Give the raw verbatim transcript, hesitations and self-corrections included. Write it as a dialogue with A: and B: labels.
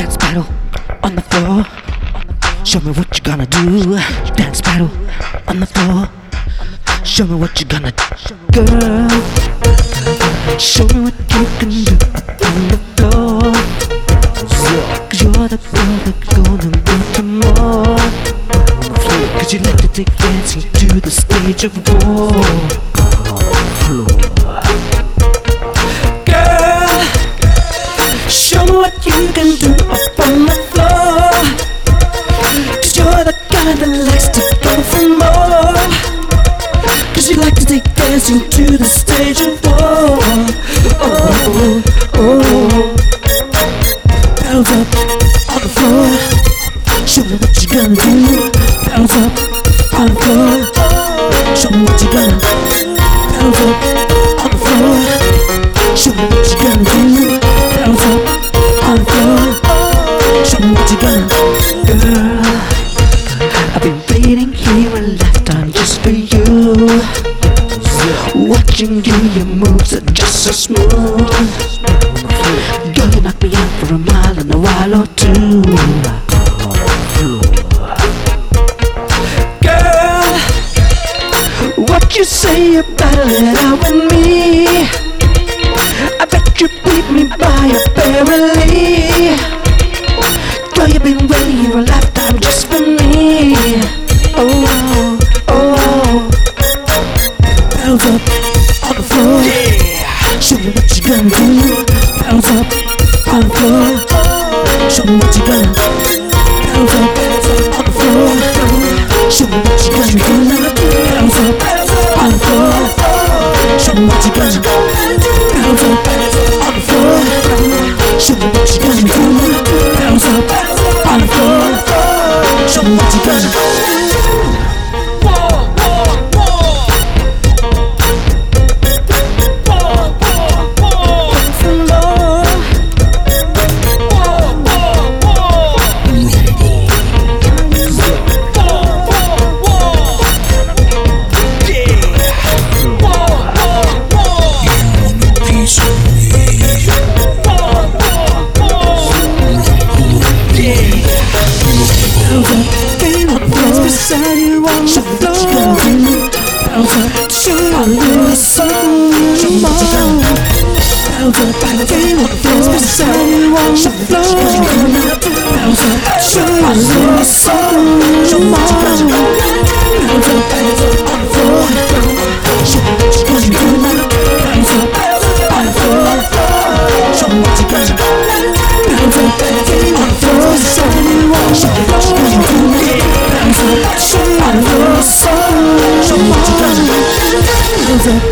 A: Dance battle on the floor. Show me what you gonna do. Dance battle on the floor. Show me what you gonna do, girl. Show me what you can do on the floor. Cause you're the girl that's gonna go to more. Cause you like to take dancing to the stage of war. Girl, show me what you can do up on the floor. Cause you're the guy that likes to go for more. Cause you like to take dancing to the stage of war. Oh, oh, oh. Bounce up on the floor. Show me what you gonna do. Bounce up on the floor. Show me what you gonna do. Bounce up on the floor. Show me what you gonna do. Bounce up on the floor. Show me what you gonna do. Girl, I've been waiting here a lifetime just for you. Watching you, your moves are just so smooth. Girl, you knock me out for a mile and a while or two. Girl, what you say about it out with me? I bet you beat me by a barely. Girl, you've been waiting here a lifetime just for me. Oh, oh, oh, oh. Bounce up on the floor. Yeah. Show me what you gonna do. Bounce up on the floor. Show me what you gonna do. Bounce up on the floor. Show me what you gonna do. Bounce up on the floor. Show me what you gonna do. Bounce up on the floor. Show me what you gonna do. Bounce up on the floor. Show me what you gonna do. Beside you on the floor. Bounce up, show a little something more. Bounce up, feel the floor. Beside you on the floor. Bounce up, show a little something more. Bounce up on the floor. Show what you gonna do. Bounce up on the floor. Show what you gonna do. Bounce up on the floor. Beside you on the floor. Show me what you gonna do. Show me what you gonna do.